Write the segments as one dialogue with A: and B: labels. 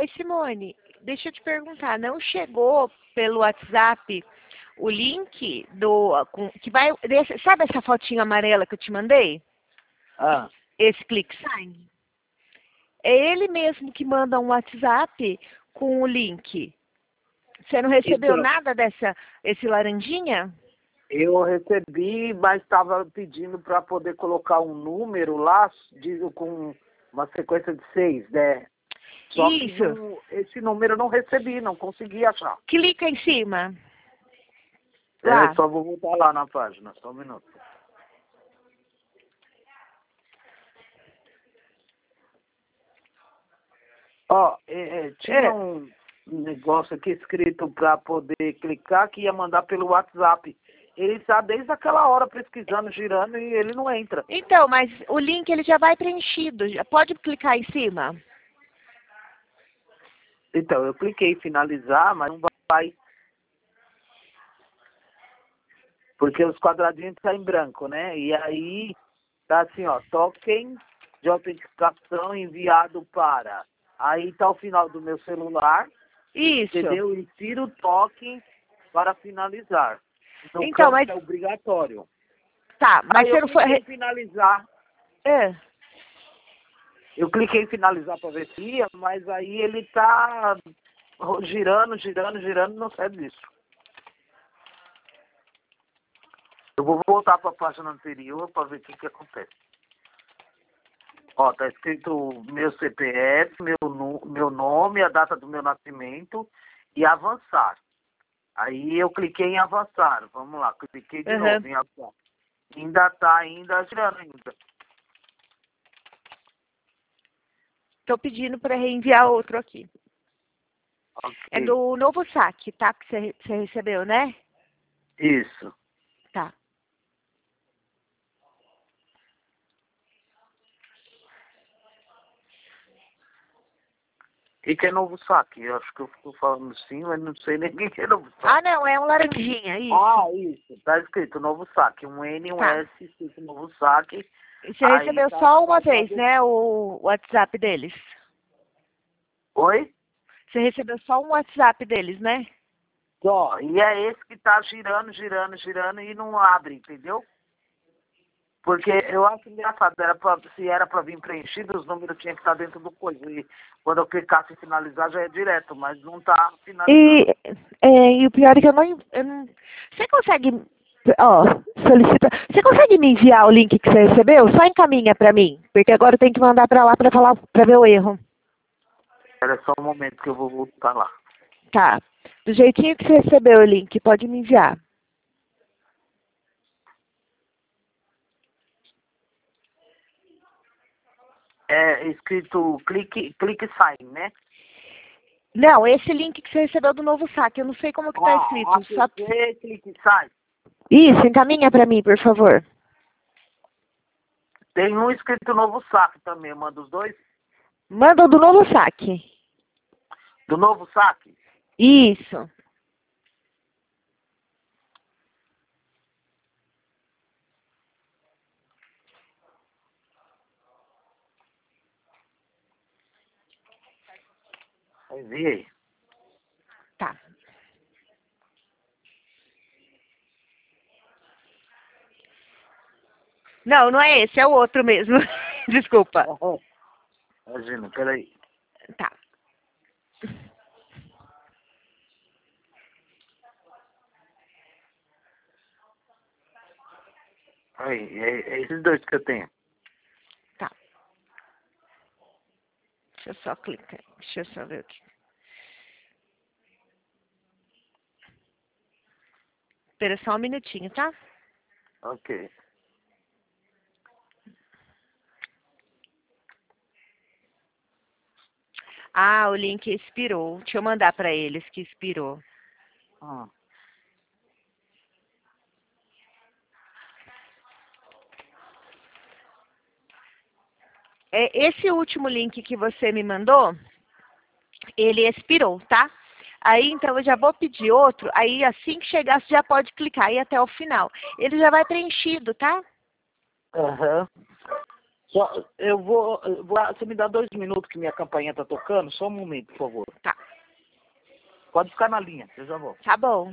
A: Oi, Simone, deixa eu te perguntar, não chegou pelo WhatsApp o link que vai, sabe essa fotinha amarela que eu te mandei?
B: Ah,
A: Esse ClickSign? É ele mesmo que manda um WhatsApp com o link. Você não recebeu
B: então,
A: nada esse laranjinha?
B: eu recebi, mas estava pedindo para poder colocar um número lá, com uma sequência de 6, né? Só que
A: Isso.
B: esse número eu não recebi, não consegui achar.
A: Clica em cima.
B: Peraí,
A: Lá.
B: só vou voltar lá na página, só um minuto. Ó, tinha um negócio aqui escrito para poder clicar que ia mandar pelo WhatsApp. Ele está desde aquela hora pesquisando, girando e ele não entra.
A: Então, mas o link ele já vai preenchido. Já pode clicar em cima?
B: Então, eu cliquei em finalizar, mas não vai. Porque os quadradinhos estão em branco, né? E aí tá assim, ó, token de autenticação enviado para. Aí tá o final do meu celular,
A: Isso.
B: entendeu? Insira o token para finalizar. No
A: Então,
B: campo
A: mas
B: é obrigatório.
A: tá, mas
B: Aí
A: você
B: eu
A: não foi.
B: cliquei em finalizar.
A: É.
B: Eu cliquei em finalizar para ver se ia, mas aí ele tá girando, girando, girando, não sai disso. Eu vou voltar para a página anterior para ver o que acontece. Ó, tá escrito meu CPF, meu nome, a data do meu nascimento e avançar. Aí eu cliquei em avançar. Vamos lá, cliquei de novo em avançar. Ainda girando ainda.
A: Tô pedindo para reenviar outro aqui.
B: Ok.
A: É do novo saque, tá? Que você recebeu, né?
B: Isso.
A: Tá.
B: O que é novo saque? Eu acho que eu fico falando sim, mas não sei nem o que é novo saque.
A: Ah, não, é um laranjinha, isso.
B: Ah, isso. Tá escrito novo saque. Um N, um
A: Tá.
B: S, escrito novo saque.
A: Você
B: Aí
A: recebeu
B: tá
A: só uma vez,
B: faltando...
A: né? O WhatsApp deles.
B: Oi?
A: Você recebeu só um WhatsApp deles, né?
B: Só. E é esse que tá girando, girando, girando e não abre, entendeu? Porque eu acho engraçado, se era para vir preenchido, os números tinham que estar dentro do coisa. E quando eu clicasse em finalizar, já é direto, mas não está finalizando.
A: E o pior é que eu não... Você consegue, ó, solicita... Você consegue me enviar o link que você recebeu? Só encaminha pra mim, porque agora eu tenho que mandar pra lá pra falar, pra ver o erro.
B: Era só um momento que eu vou voltar lá.
A: Tá. Do jeitinho que você recebeu o link, pode me enviar.
B: É escrito clique sign, né?
A: Não, esse link que você recebeu do novo saque, eu não sei como que tá escrito. Só...
B: APP, clique sign.
A: Isso, encaminha pra mim, por favor.
B: Tem um escrito novo saque também, manda os dois.
A: Manda o do novo saque.
B: Do novo saque?
A: Isso.
B: Enviei.
A: Tá. Não, não é esse, é o outro mesmo. Desculpa.
B: Imagina, peraí.
A: Tá.
B: Aí, é esses dois que eu tenho.
A: Tá. Deixa eu só clicar. Deixa eu só ver aqui. Espera só um minutinho, tá?
B: Ok.
A: Ah, o link expirou. Deixa eu mandar pra eles que expirou.
B: Hum.
A: Esse último link que você me mandou, ele expirou, tá? Aí, então, eu já vou pedir outro. Aí, assim que chegar, você já pode clicar aí até o final. Ele já vai preenchido, tá?
B: Aham. Você me dá 2 minutos que minha campainha tá tocando? Só um momento, por favor.
A: Tá.
B: Pode ficar na linha, eu já volto.
A: Tá bom.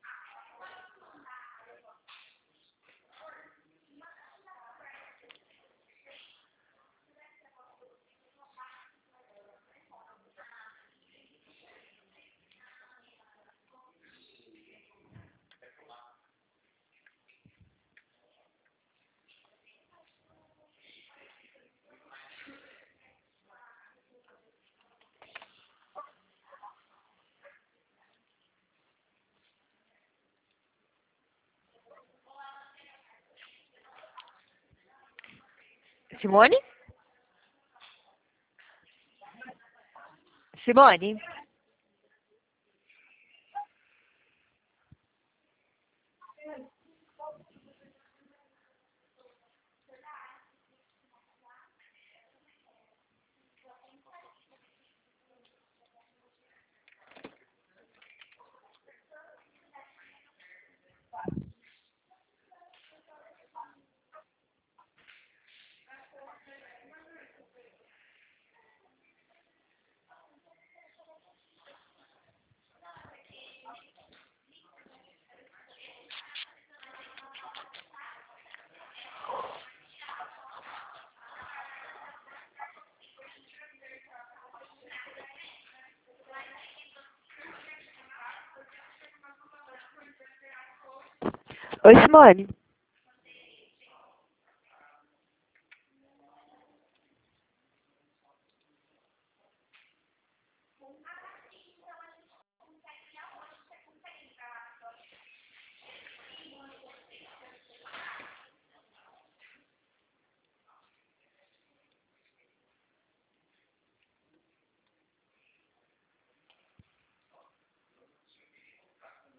A: Simone? Simone? Oi, Simone.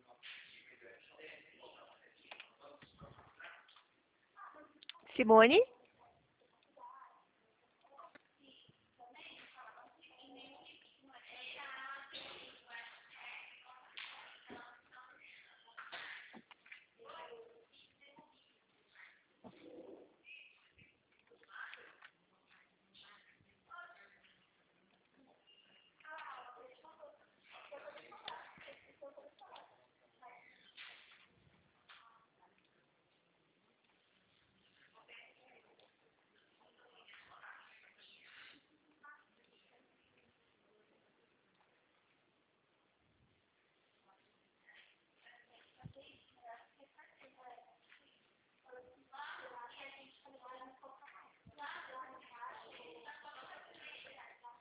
A: Simone?